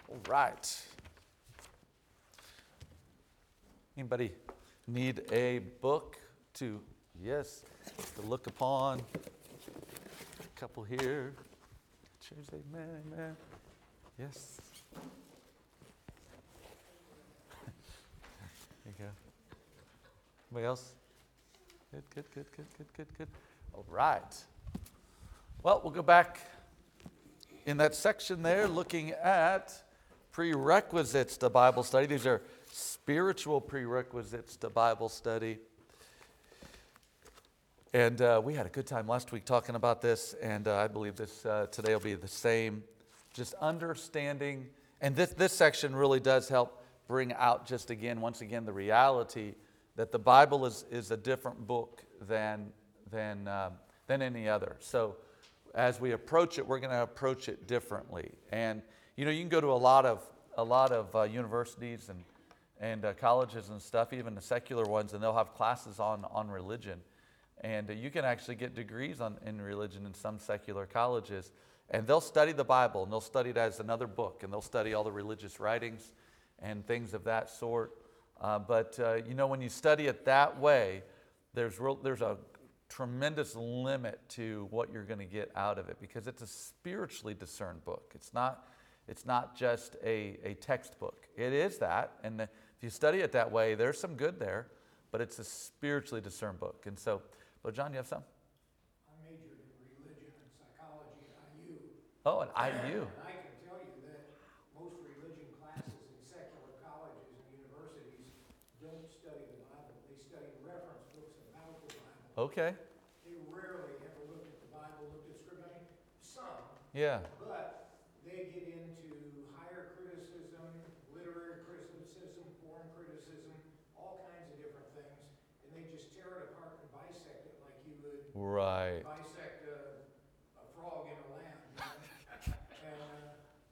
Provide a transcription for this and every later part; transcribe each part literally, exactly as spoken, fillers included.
All right. Anybody need a book to, yes, to look upon? A couple here. Cheers, amen, amen. Yes. There you go. Anybody else? Good, good, good, good, good, good, good. All right. Well, we'll go back in that section there looking at prerequisites to Bible study. These are spiritual prerequisites to Bible study. And uh, we had a good time last week talking about this, and uh, I believe this uh, today will be the same. Just understanding, and this, this section really does help bring out just again, once again, the reality that the Bible is, is a different book than, than, um, than any other. So as we approach it, we're going to approach it differently. And you know, you can go to a lot of a lot of uh, universities and and uh, colleges and stuff, even the secular ones, and they'll have classes on on religion. And uh, you can actually get degrees on in religion in some secular colleges, and they'll study the Bible and they'll study it as another book, and they'll study all the religious writings and things of that sort. Uh, but uh, you know, when you study it that way, there's real, there's a tremendous limit to what you're going to get out of it, because it's a spiritually discerned book. It's not it's not just a, a textbook. It is that, and the, if you study it that way, there's some good there, but it's a spiritually discerned book. And so, well, John, you have some? I majored in religion and psychology at I U. Oh, at I U. And I can tell you that most religion classes in secular colleges and universities don't study the Bible. They study reference books about the Bible. Okay. They rarely ever look at the Bible, look at Scripture. I mean, some, Yeah. but they get into higher criticism, literary criticism, foreign criticism, all kinds of different things, and they just tear it apart and bisect it like you would Right. bisect a, a frog in a lamb. You know? and, uh,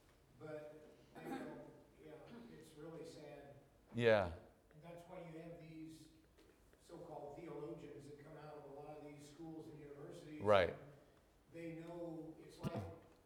but they don't, yeah, it's really sad. Yeah. And that's why you have these so-called theologians that come out of a lot of these schools and universities. Right. And they know, it's like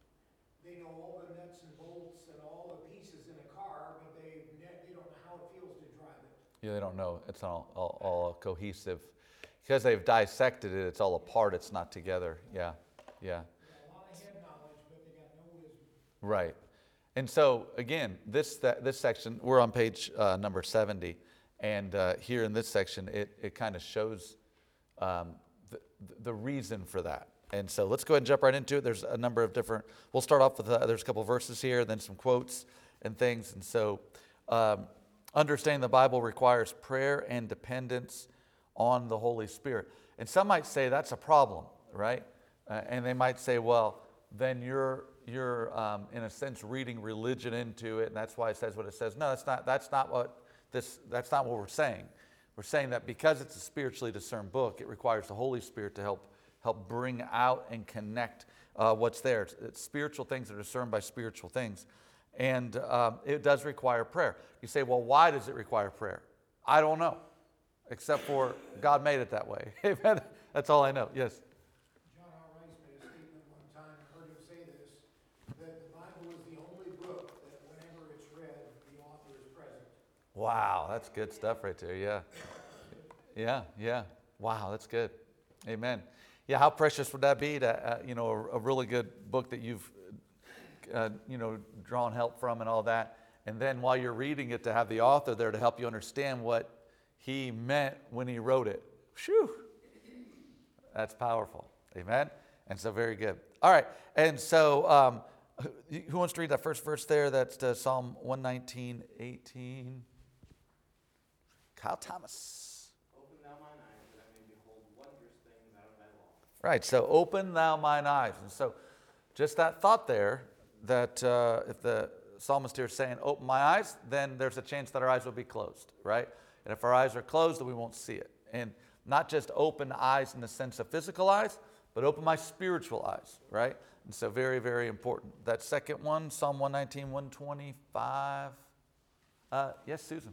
they know all the nuts and bolts and all the pieces in a car, but they they don't know how it feels to drive it. Yeah, they don't know. It's all, all, all cohesive. Because they've dissected it, it's all apart, it's not together. Yeah, yeah. They got a lot of head knowledge, but they got no wisdom. Right. And so, again, this that, this section, we're on page uh, number seventy. And uh, here in this section, it, it kind of shows um, the, the reason for that. And so let's go ahead and jump right into it. There's a number of different, we'll start off with, uh, there's a couple verses here, then some quotes and things. And so um, understanding the Bible requires prayer and dependence on the Holy Spirit. And some might say that's a problem, right? Uh, and they might say, well, then you're, you're um, in a sense, reading religion into it, and that's why it says what it says. No, that's not, that's not what this, that's not what we're saying. We're saying that because it's a spiritually discerned book, it requires the Holy Spirit to help help bring out and connect uh, what's there. It's, it's spiritual things are discerned by spiritual things. And um, it does require prayer. You say, well, why does it require prayer? I don't know, except for God made it that way. Amen. That's all I know. Yes? John R. Rice made a statement one time, I heard him say this, that the Bible is the only book that whenever it's read, the author is present. Wow, that's good stuff right there. Yeah. Yeah, yeah. Wow, that's good. Amen. Yeah, how precious would that be to, uh, you know, a, a really good book that you've, uh, you know, drawn help from and all that. And then while you're reading it, to have the author there to help you understand what he meant when he wrote it. Phew. That's powerful. Amen. And so very good. All right. And so um, who, who wants to read that first verse there? That's uh, Psalm one nineteen, eighteen. Kyle Thomas. Right, so open thou mine eyes. And so just that thought there, that uh, if the psalmist here is saying, open my eyes, then there's a chance that our eyes will be closed, right? And if our eyes are closed, then we won't see it. And not just open eyes in the sense of physical eyes, but open my spiritual eyes, right? And so very, very important. That second one, Psalm one nineteen, one twenty-five. Uh, yes, Susan.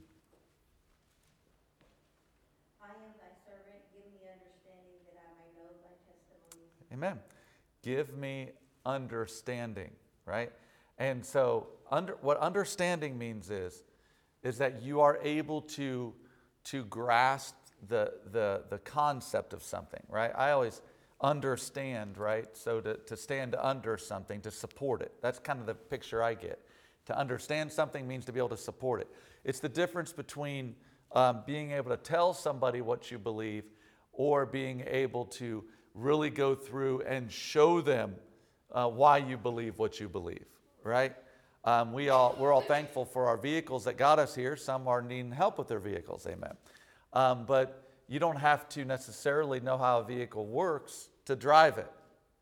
Amen. Give me understanding, right? And so under, what understanding means is, is that you are able to, to grasp the, the, the concept of something, right? I always understand, right? So to, to stand under something, to support it. That's kind of the picture I get. To understand something means to be able to support it. It's the difference between um, being able to tell somebody what you believe or being able to really go through and show them uh, why you believe what you believe, right? Um, we all, we're all thankful for our vehicles that got us here. Some are needing help with their vehicles, amen. Um, but you don't have to necessarily know how a vehicle works to drive it.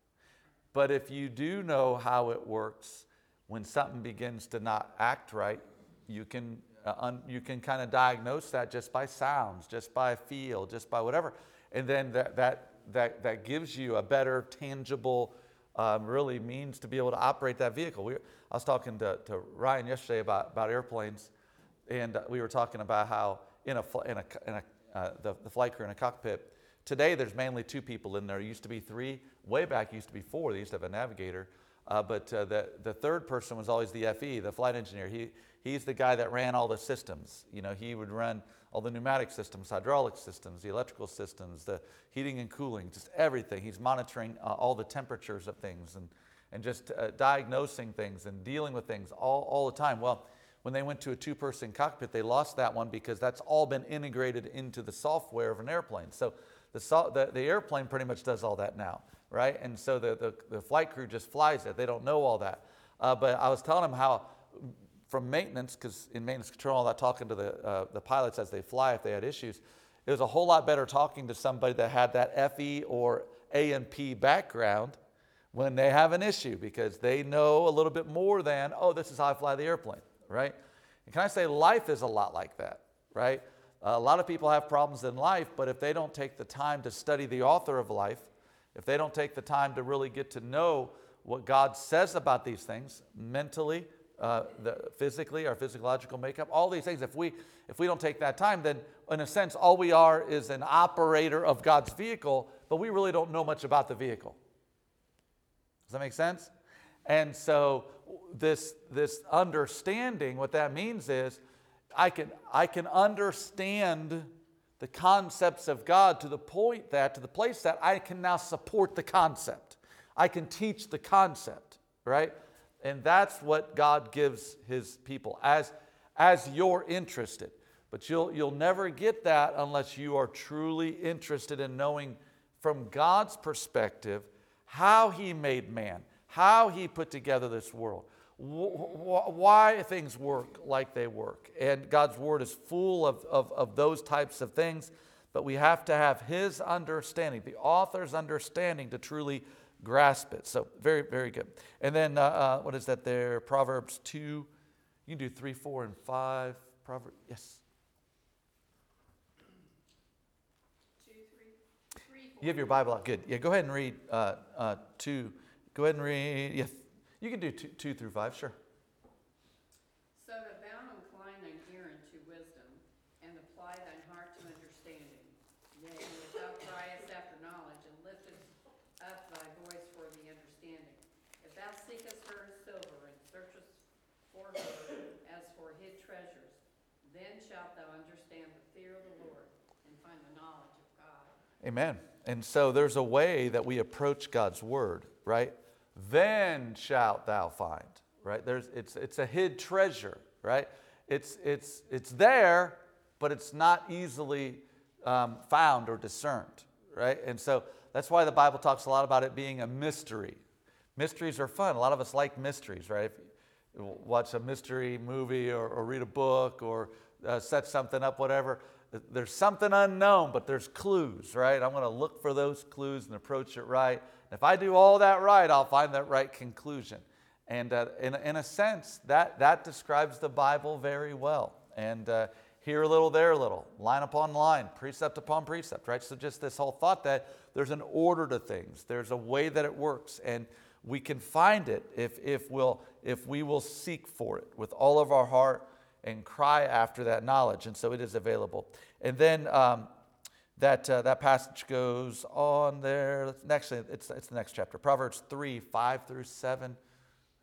But if you do know how it works, when something begins to not act right, you can, uh, un, you can kind of diagnose that just by sounds, just by feel, just by whatever. And then that, that, that, that gives you a better, tangible, um, really means to be able to operate that vehicle. We, I was talking to, to Ryan yesterday about, about airplanes, and we were talking about how in a, in a, in a uh, the, the flight crew in a cockpit, today there's mainly two people in there. It used to be three. Way back it used to be four. They used to have a navigator. Uh, but uh, the, the third person was always the F E, the flight engineer. He, he's the guy that ran all the systems. You know, he would run all the pneumatic systems, hydraulic systems, the electrical systems, the heating and cooling, just everything. He's monitoring uh, all the temperatures of things and, and just uh, diagnosing things and dealing with things all, all the time. Well, when they went to a two-person cockpit, they lost that one because that's all been integrated into the software of an airplane. So the, so, the, the airplane pretty much does all that now, right? And so the, the, the flight crew just flies it. They don't know all that. Uh, but I was telling them how from maintenance, because in maintenance control, all that talking to the, uh, the pilots as they fly if they had issues, it was a whole lot better talking to somebody that had that F E or A and P background when they have an issue, because they know a little bit more than, oh, this is how I fly the airplane. Right? And can I say life is a lot like that, right? Uh, a lot of people have problems in life, but if they don't take the time to study the author of life, if they don't take the time to really get to know what God says about these things, mentally, uh, the, physically, our physiological makeup, all these things, if we, if we don't take that time, then in a sense, all we are is an operator of God's vehicle, but we really don't know much about the vehicle. Does that make sense? And so this, this understanding, what that means is I can, I can understand the concepts of God to the point that, to the place that I can now support the concept. I can teach the concept, right? And that's what God gives his people as, as you're interested. But you'll, you'll never get that unless you are truly interested in knowing from God's perspective how he made man, how he put together this world, why things work like they work. And God's word is full of, of, of those types of things, but we have to have his understanding, the author's understanding, to truly grasp it. So very, very good. And then, uh, uh, what is that there? Proverbs two. You can do three, four, and five. Proverbs, yes. Two, three, three, four. You have your Bible out. Good. Yeah, go ahead and read uh, uh, two. Go ahead and read. Yeah, you can do two, two through five, sure. So that thou incline thine ear unto wisdom, and apply thine heart to understanding. Yea, if thou criest after knowledge, and liftest up thy voice for the understanding. If thou seekest her in silver, and searchest for her as for hid treasures, then shalt thou understand the fear of the Lord, and find the knowledge of God. Amen. And so there's a way that we approach God's word, right? Then shalt thou find, right? There's, it's, it's a hid treasure, right? It's, it's, it's there, but it's not easily um, found or discerned, right? And so that's why the Bible talks a lot about it being a mystery. Mysteries are fun. A lot of us like mysteries, right? If you watch a mystery movie or, or read a book or uh, set something up, whatever, there's something unknown, but there's clues, right? I'm going to look for those clues and approach it right. If I do all that right, I'll find that right conclusion. And uh, in, in a sense, that, that describes the Bible very well. And uh, here a little, there a little, line upon line, precept upon precept, right? So just this whole thought that there's an order to things. There's a way that it works. And we can find it if, if, we'll, if we will seek for it with all of our heart and cry after that knowledge. And so it is available. And then um, that, uh, that passage goes on there. Next, it's, it's the next chapter. Proverbs three, five through seven.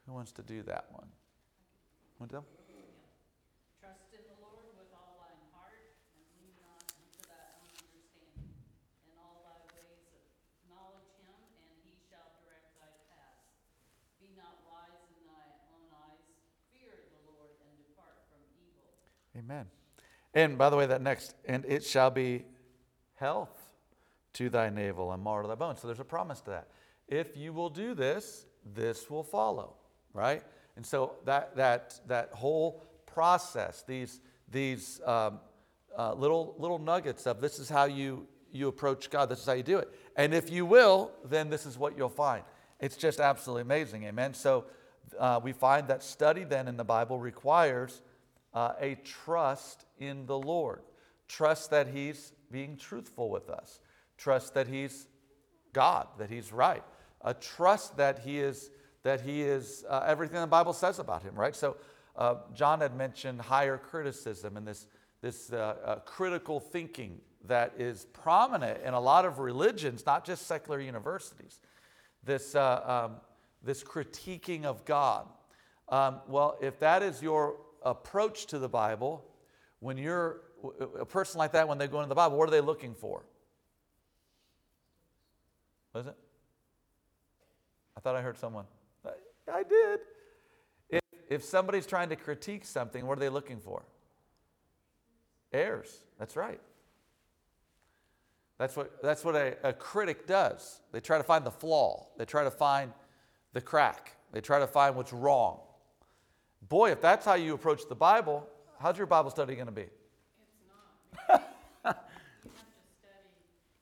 Who wants to do that one? Want to? Trust in the Lord with all thine heart, and lean not unto thy own understanding. In all thy ways acknowledge him, and he shall direct thy paths. Be not wise in thy own eyes. Fear the Lord, and depart from evil. Amen. And by the way, that next, and it shall be health to thy navel and marrow to thy bones. So there's a promise to that. If you will do this, this will follow, right? And so that that that whole process, these these um, uh, little little nuggets of this is how you you approach God. This is how you do it. And if you will, then this is what you'll find. It's just absolutely amazing, amen. So uh, we find that study then in the Bible requires uh, a trust in the Lord, trust that He's being truthful with us, trust that He's God, that He's right, a trust that He is that He is uh, everything the Bible says about Him, right? So uh, John had mentioned higher criticism and this this uh, uh, critical thinking that is prominent in a lot of religions, not just secular universities. This uh, um, this critiquing of God. Um, well, if that is your approach to the Bible, when you're a person like that, when they go into the Bible, what are they looking for? What is it? I thought I heard someone. I, I did. If, if somebody's trying to critique something, what are they looking for? Errors. That's right. That's what, that's what a, a critic does. They try to find the flaw. They try to find the crack. They try to find what's wrong. Boy, if that's how you approach the Bible, how's your Bible study going to be? It's not. You have to study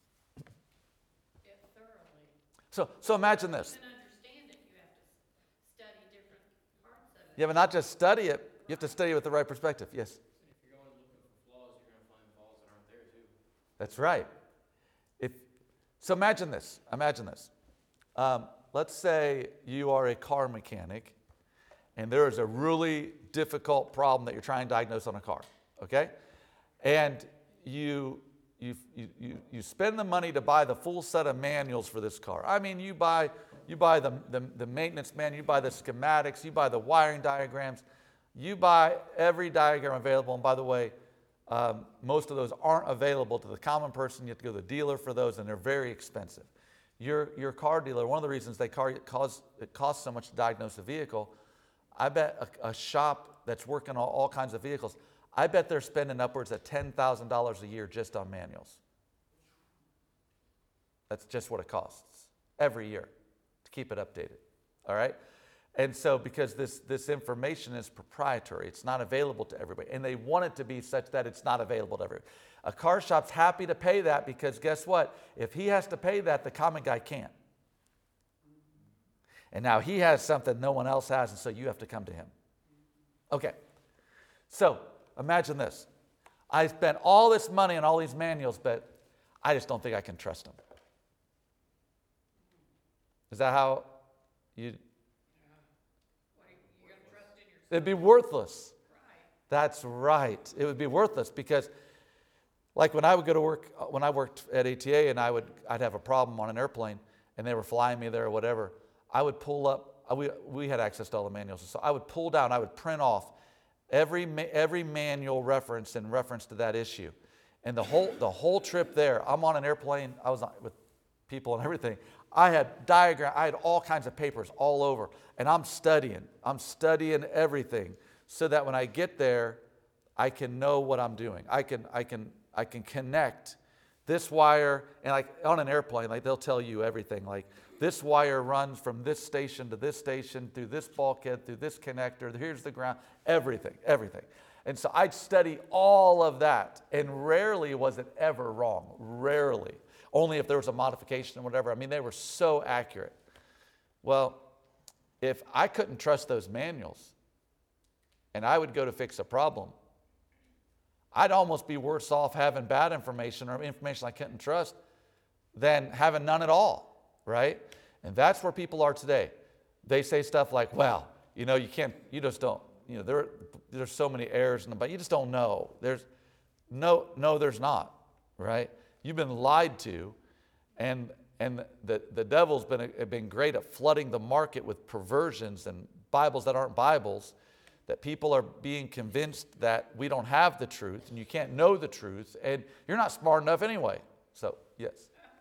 it thoroughly. So, so imagine this. To understand it, you have to study different parts of it. Yeah, but not just study it, you have to study it with the right perspective. Yes? If you're going looking for flaws, you're going to find flaws that aren't there too. That's right. If, so imagine this. Imagine this. Um, let's say you are a car mechanic and there is a really difficult problem that you're trying to diagnose on a car, okay? And you, you, you, you, you spend the money to buy the full set of manuals for this car. I mean, you buy, you buy the, the, the maintenance manual, you buy the schematics, you buy the wiring diagrams, you buy every diagram available. And by the way, um, most of those aren't available to the common person. You have to go to the dealer for those, and they're very expensive. Your, your car dealer, one of the reasons they car, cause, it costs so much to diagnose a vehicle, I bet a, a shop that's working on all kinds of vehicles, I bet they're spending upwards of ten thousand dollars a year just on manuals. That's just what it costs every year to keep it updated, all right? And so because this, this information is proprietary, it's not available to everybody, and they want it to be such that it's not available to everybody. A car shop's happy to pay that because guess what? If he has to pay that, the common guy can't. And now he has something no one else has, and so you have to come to him. Okay, so imagine this. I spent all this money on all these manuals, but I just don't think I can trust them. Is that how you... What, you're gonna trust in yourself? It'd be worthless. Right. That's right. It would be worthless because like when I would go to work, when I worked at A T A and I would, I'd have a problem on an airplane and they were flying me there or whatever, I would pull up, we, we had access to all the manuals. So I would pull down, I would print off every, every manual reference in reference to that issue. And the whole, the whole trip there, I'm on an airplane, I was on, with people and everything. I had diagram, I had all kinds of papers all over, and I'm studying. I'm studying everything so that when I get there, I can know what I'm doing. I can, I can, I can connect this wire, and like on an airplane, like they'll tell you everything. Like this wire runs from this station to this station, through this bulkhead, through this connector, here's the ground, everything, everything. And so I'd study all of that, and rarely was it ever wrong, rarely. Only if there was a modification or whatever. I mean, they were so accurate. Well, if I couldn't trust those manuals, and I would go to fix a problem, I'd almost be worse off having bad information or information I couldn't trust than having none at all, right? And that's where people are today. They say stuff like, well, you know, you can't, you just don't, you know, there, there's so many errors in the Bible, you just don't know. There's, no, no, there's not, right? You've been lied to, and, and the, the devil's been, been great at flooding the market with perversions and Bibles that aren't Bibles, that people are being convinced that we don't have the truth and you can't know the truth and you're not smart enough anyway. So, yes.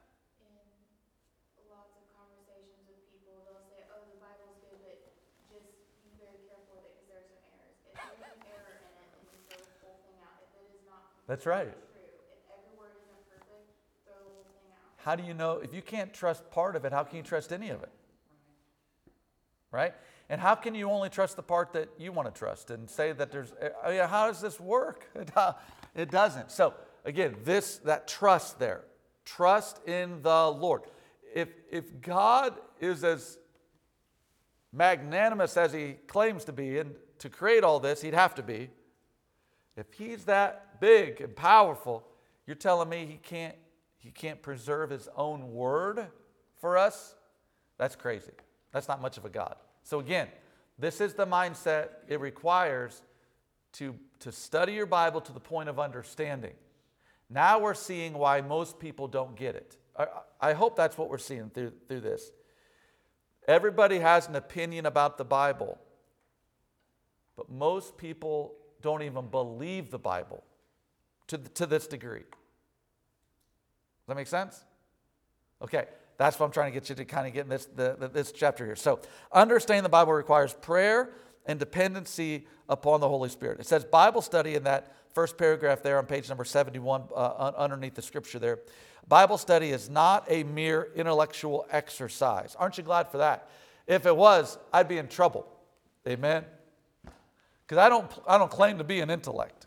In lots of conversations with people, they'll say, oh, the Bible's good, but just be very careful with it because there are some errors. If there's an error in it, then you throw the whole thing out. If it is not That's right. true, if every word isn't perfect, throw the whole thing out. How do you know, if you can't trust part of it, how can you trust any of it? Right? And how can you only trust the part that you want to trust and say that there's, I mean, how does this work? It, uh, it doesn't. So again, this, that trust there, trust in the Lord. If, if God is as magnanimous as he claims to be and to create all this, he'd have to be. If he's that big and powerful, you're telling me he can't, he can't preserve his own word for us? That's crazy. That's not much of a God. So again, this is the mindset it requires to, to study your Bible to the point of understanding. Now we're seeing why most people don't get it. I, I hope that's what we're seeing through, through this. Everybody has an opinion about the Bible, but most people don't even believe the Bible to, to this degree. Does that make sense? Okay. That's what I'm trying to get you to kind of get in this, the, the, this chapter here. So, understanding the Bible requires prayer and dependency upon the Holy Spirit. It says Bible study in that first paragraph there on page number seventy-one, uh, underneath the scripture there. Bible study is not a mere intellectual exercise. Aren't you glad for that? If it was, I'd be in trouble. Amen? Because I don't, I don't claim to be an intellect.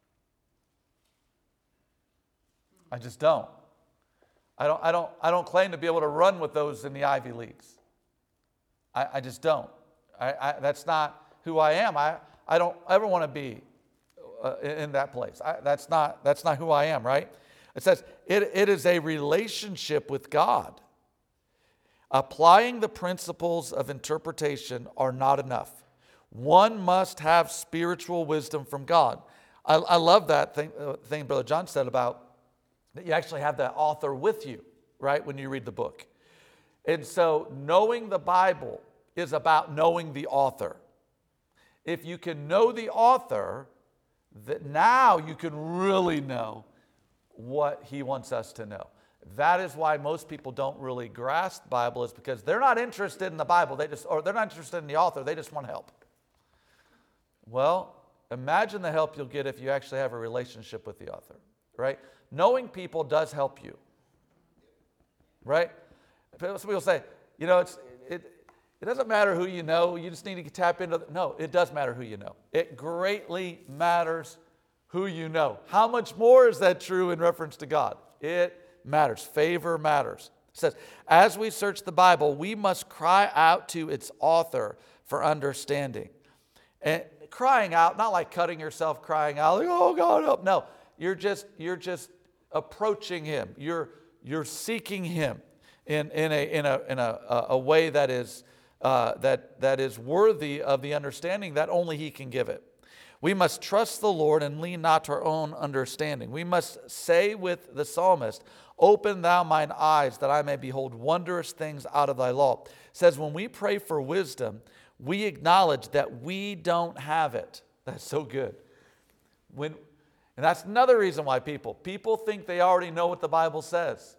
I just don't. I don't, I, don't, I don't claim to be able to run with those in the Ivy Leagues. I, I just don't. I, I, that's not who I am. I, I don't ever want to be uh, in that place. I, that's, not, that's not who I am, right? It says it, it is a relationship with God. Applying the principles of interpretation are not enough. One must have spiritual wisdom from God. I, I love that thing, uh, thing Brother John said about that you actually have the author with you, right, when you read the book. And so knowing the Bible is about knowing the author. If you can know the author, that now you can really know what he wants us to know. That is why most people don't really grasp the Bible, is because they're not interested in the Bible, they just, or they're not interested in the author, they just want help. Well, imagine the help you'll get if you actually have a relationship with the author, right? Knowing people does help you, right? Some people say, you know, it's, it, it doesn't matter who you know, you just need to tap into, no, it does matter who you know. It greatly matters who you know. How much more is that true in reference to God? It matters. Favor matters. It says, as we search the Bible, we must cry out to its author for understanding. And crying out, not like cutting yourself crying out, like, oh God, help. No, you're just, you're just approaching him. You're, you're seeking him in, in, a, in, a, in a, a way that is, uh, that, that is worthy of the understanding that only he can give it. We must trust the Lord and lean not to our own understanding. We must say with the psalmist, open thou mine eyes that I may behold wondrous things out of thy law. It says when we pray for wisdom, we acknowledge that we don't have it. That's so good. When, and that's another reason why people, people think they already know what the Bible says.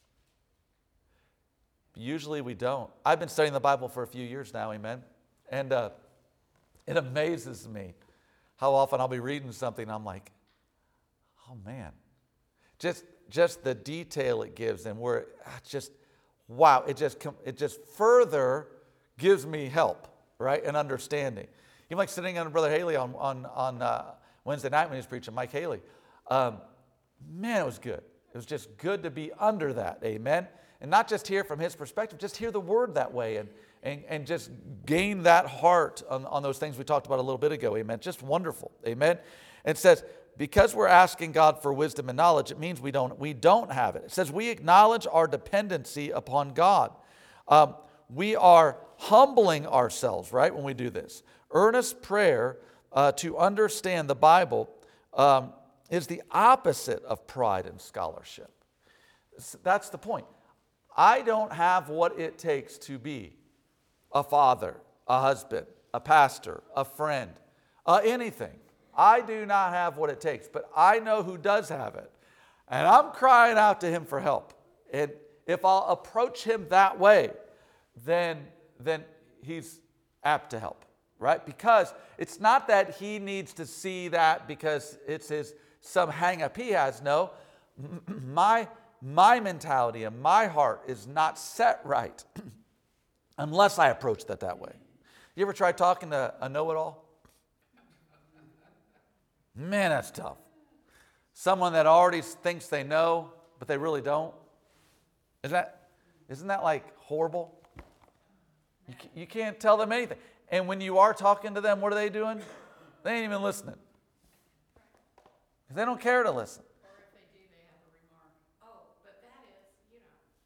Usually we don't. I've been studying the Bible for a few years now, amen? And uh, it amazes me how often I'll be reading something and I'm like, oh man. Just, just the detail it gives and where it just, wow, it just, it just further gives me help, right, and understanding. Even like sitting under Brother Haley on, on, on uh, Wednesday night when he was preaching, Mike Haley. Um, man, it was good. It was just good to be under that, amen? And not just hear from his perspective, just hear the word that way and, and, and just gain that heart on, on those things we talked about a little bit ago, amen? Just wonderful, amen? And it says, because we're asking God for wisdom and knowledge, it means we don't, we don't have it. It says we acknowledge our dependency upon God. Um, we are humbling ourselves, right, when we do this. Earnest prayer uh, to understand the Bible um, is the opposite of pride and scholarship. That's the point. I don't have what it takes to be a father, a husband, a pastor, a friend, uh, anything. I do not have what it takes, but I know who does have it. And I'm crying out to him for help. And if I'll approach him that way, then, then he's apt to help, right? Because it's not that he needs to see that because it's his some hang up he has. No, my, my mentality and my heart is not set right unless I approach that that way. You ever try talking to a know-it-all? Man, that's tough. Someone that already thinks they know, but they really don't. Isn't that, isn't that like horrible? You, you can't tell them anything. And when you are talking to them, what are they doing? They ain't even listening. Because they don't care to listen. Or if they do, they have a remark. Oh, but that is, you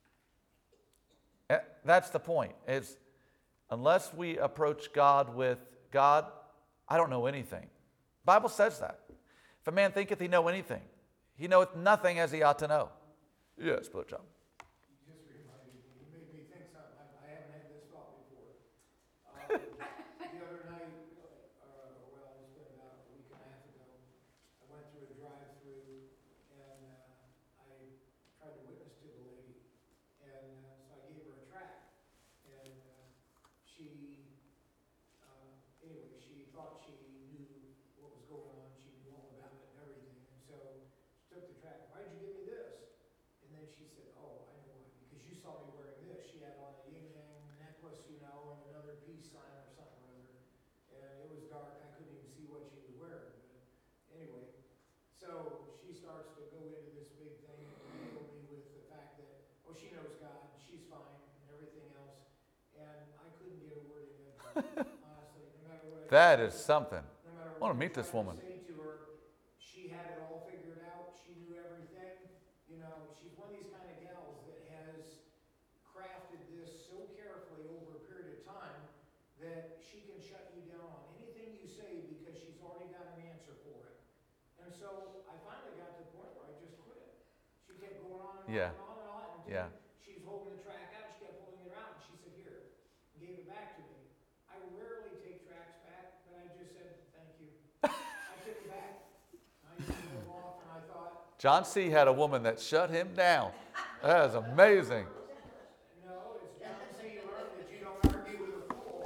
know. Eh, That's the point. Is unless we approach God with, God, I don't know anything. The Bible says that. If a man thinketh he know anything, he knoweth nothing as he ought to know. Yes, Brother John. You just reminded me, you made me think something, I, I haven't had this thought before. Um, the other night, uh, well, it's been about a week and a half ago, I went through a drive-through and, uh, I tried to witness to the lady. And, uh, so I gave her a tract. And, uh, she, uh, anyway, she thought she knew what was going on, she knew all about it and everything. And so she took the tract, why'd you give me this? And then she said, oh, I know why, because you saw me wearing this. She had on a yin-yang necklace, you know, and another peace sign or something or other. And it was dark, I couldn't even see what she was wearing, but anyway. So she starts to go into this big thing and regale me with the fact that, oh, she knows God, she's fine, and everything else. And I couldn't get a word in edgewise, honestly, no matter what I That tried is to- something. no matter I wanna what meet this tried to woman. say to her, she had it all figured out, she knew everything. You know, she's one of these kind of gals that has crafted this so carefully over a period of time that she can shut you down on anything you say because she's already got an answer for it. And so I finally got to the point where I just quit. She kept going on and on Yeah. and on and on until Yeah. she was holding the track out, she kept holding it out, and she said, here, and gave it back to me. I rarely take tracks back, but I just said, thank you. I took it back. I just drove off and I thought, John C. had a woman that shut him down. That is amazing. no, it's John C. learned that you don't argue with a fool.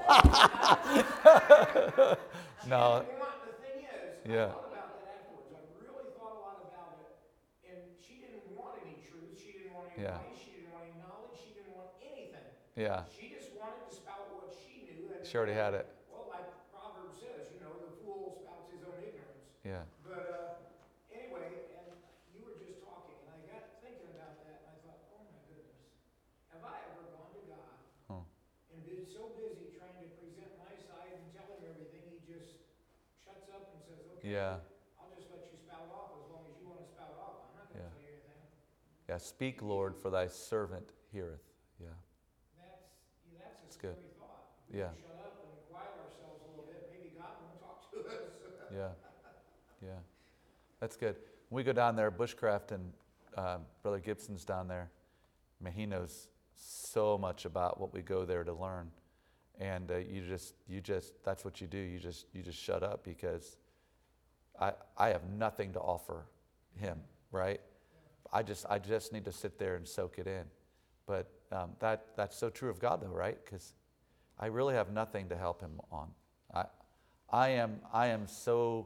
No, You know what, the thing is, Yeah. I thought about that afterwards. I really thought a lot about it. And she didn't want any truth. She didn't want any Yeah. advice. She didn't want any knowledge. She didn't want anything. yeah, She just wanted to spout what she knew. And, she already had it. well, like Proverbs says, you know, the fool spouts his own ignorance. Yeah, But uh, anyway, and you were just talking, and I got thinking about that, and I thought, oh my goodness, have I ever gone to God Hmm. and been so busy trying to present my side and tell him everything, he just shuts up and says, okay, yeah, I'll just let you spout off as long as you want to spout off. I'm not going to Yeah. tell you anything. yeah. Speak, Lord, for thy servant heareth. Yeah, That's yeah, that's a good. scary thought. We Yeah. Shut up and quiet ourselves a little bit. Maybe God won't talk to us. yeah, yeah. That's good. When we go down there, Bushcraft and um, Brother Gibson's down there. I mean, he knows so much about what we go there to learn, and uh, you just, you just, that's what you do. You just, you just shut up because I, I have nothing to offer him, right? I just, I just need to sit there and soak it in. But um, that, that's so true of God, though, right? Because I really have nothing to help him on. I, I am, I am so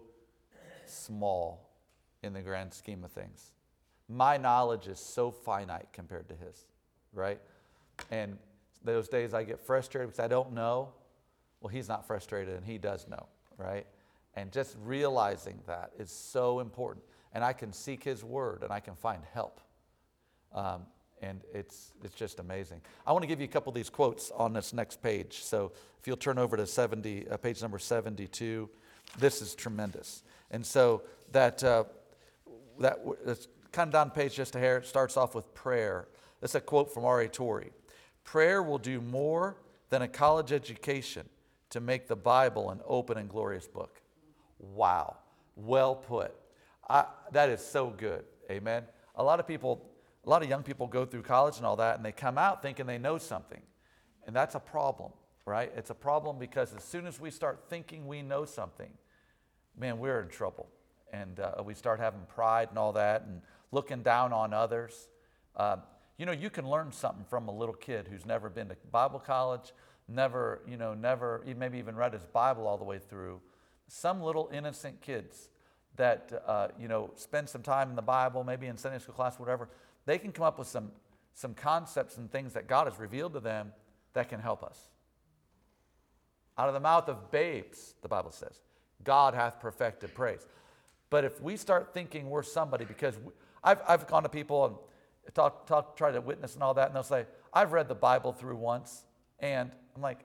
small in the grand scheme of things. My knowledge is so finite compared to his, right? And those days I get frustrated because I don't know. Well, he's not frustrated and he does know, right? And just realizing that is so important. And I can seek his word and I can find help. Um, and it's, it's just amazing. I want to give you a couple of these quotes on this next page. So if you'll turn over to seventy, uh, page number seventy-two, this is tremendous. And so that, uh, that it's kind of down the page just a hair. It starts off with prayer. This is a quote from R A Torrey. Prayer will do more than a college education to make the Bible an open and glorious book. Wow. Well put. I, that is so good. Amen. A lot of people, a a lot of young people go through college and all that, and they come out thinking they know something. And that's a problem. right? It's a problem because as soon as we start thinking we know something, man, we're in trouble. And uh, we start having pride and all that and looking down on others. Uh, you know, you can learn something from a little kid who's never been to Bible college, never, you know, never, maybe even read his Bible all the way through. Some little innocent kids that, uh, you know, spend some time in the Bible, maybe in Sunday school class, whatever, they can come up with some, some concepts and things that God has revealed to them that can help us. Out of the mouth of babes, the Bible says, God hath perfected praise. But if we start thinking we're somebody, because we, I've, I've gone to people and talk, talk, try to witness and all that, and they'll say, I've read the Bible through once, and I'm like,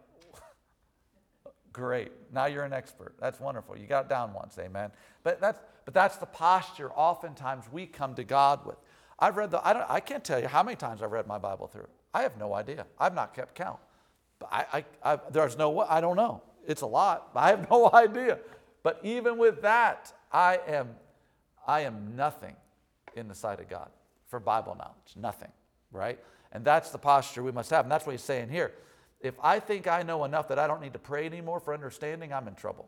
great, now you're an expert. That's wonderful. You got it down once, amen. But that's, but that's the posture oftentimes we come to God with. I've read the, I, don't, I can't tell you how many times I've read my Bible through. I have no idea. I've not kept count. But I, I, I, there's no, I don't know. It's a lot. I have no idea. But even with that, I am, I am nothing in the sight of God for Bible knowledge. Nothing, right? And that's the posture we must have. And that's what he's saying here. If I think I know enough that I don't need to pray anymore for understanding, I'm in trouble.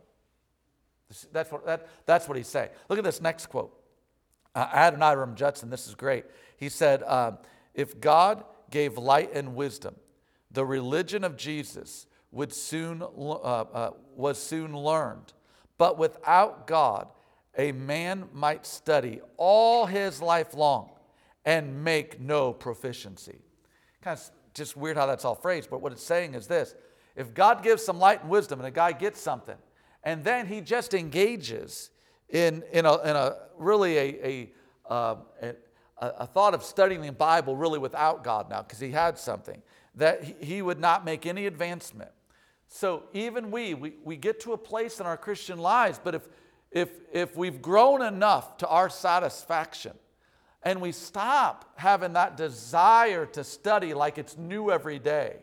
That's what, that, that's what he's saying. Look at this next quote. Uh, Adoniram Judson, this is great. He said, um, if God gave light and wisdom, the religion of Jesus would soon uh, uh, was soon learned. But without God, a man might study all his life long and make no proficiency. Kind of just weird how that's all phrased, but what it's saying is this. If God gives some light and wisdom and a guy gets something, and then he just engages in, in, a, in a really a, a, uh, a, a thought of studying the Bible really without God now, because he had something, that he, he would not make any advancement. So even we, we, we get to a place in our Christian lives, but if, if, if we've grown enough to our satisfaction, and we stop having that desire to study like it's new every day,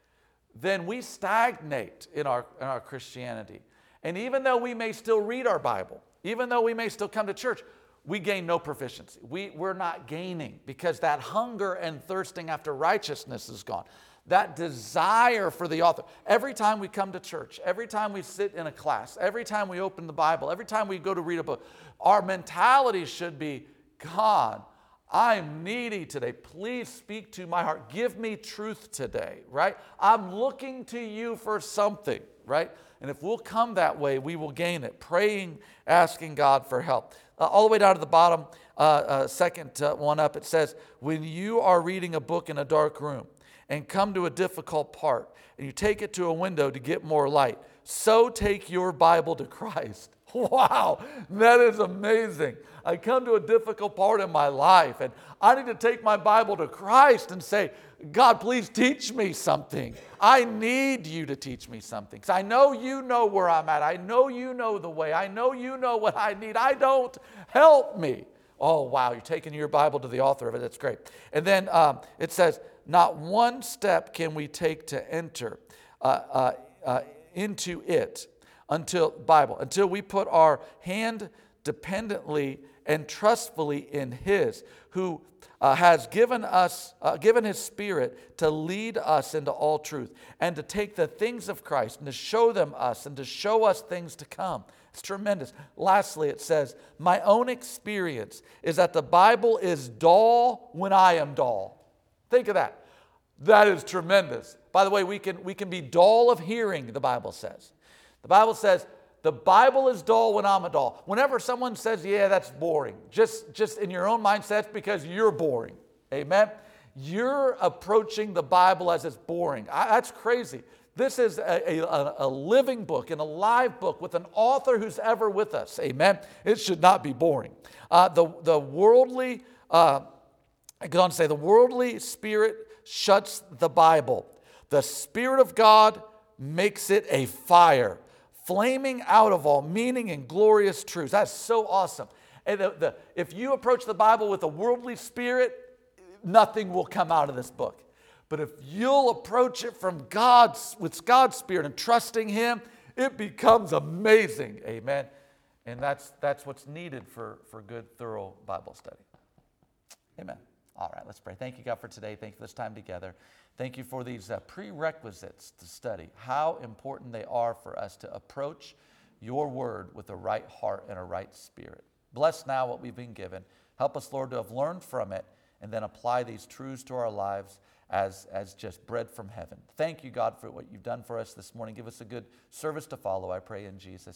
then we stagnate in our, in our Christianity. And even though we may still read our Bible, even though we may still come to church, we gain no proficiency. We, we're not gaining because that hunger and thirsting after righteousness is gone. That desire for the author. Every time we come to church, every time we sit in a class, every time we open the Bible, every time we go to read a book, our mentality should be, God, I'm needy today. Please speak to my heart. Give me truth today, right? I'm looking to you for something, right? And if we'll come that way, we will gain it. Praying, asking God for help. Uh, all the way down to the bottom, uh, uh, second uh, one up, it says, when you are reading a book in a dark room and come to a difficult part, and you take it to a window to get more light, so take your Bible to Christ. Wow, that is amazing. I come to a difficult part in my life, and I need to take my Bible to Christ and say, God, please teach me something. I need you to teach me something. Because I know you know where I'm at. I know you know the way. I know you know what I need. I don't. Help me. Oh, wow, you're taking your Bible to the author of it. That's great. And then um, it says, not one step can we take to enter uh, uh, uh, into it until Bible, until we put our hand dependently and trustfully in His, who uh, has given us, uh, given His Spirit to lead us into all truth and to take the things of Christ and to show them us and to show us things to come. It's tremendous. Lastly, it says, my own experience is that the Bible is dull when I am dull. Think of that. That is tremendous. By the way, we can, we can be dull of hearing, the Bible says. The Bible says, the Bible is dull when I'm a dull. Whenever someone says, yeah, that's boring, just, just in your own mindset, because you're boring. Amen? You're approaching the Bible as it's boring. I, that's crazy. This is a, a, a living book and a live book with an author who's ever with us. Amen? It should not be boring. Uh, the, the worldly, uh, I go on to say, the worldly spirit shuts the Bible. The Spirit of God makes it a fire, flaming out of all meaning and glorious truths. That's so awesome. And the, the, if you approach the Bible with a worldly spirit, nothing will come out of this book. But if you'll approach it from God's, with God's Spirit and trusting Him, it becomes amazing. Amen. And that's, that's what's needed for, for good, thorough Bible study. Amen. All right, let's pray. Thank you, God, for today. Thank you for this time together. Thank you for these uh, prerequisites to study, how important they are for us to approach your word with a right heart and a right spirit. Bless now what we've been given. Help us, Lord, to have learned from it and then apply these truths to our lives as, as just bread from heaven. Thank you, God, for what you've done for us this morning. Give us a good service to follow, I pray in Jesus'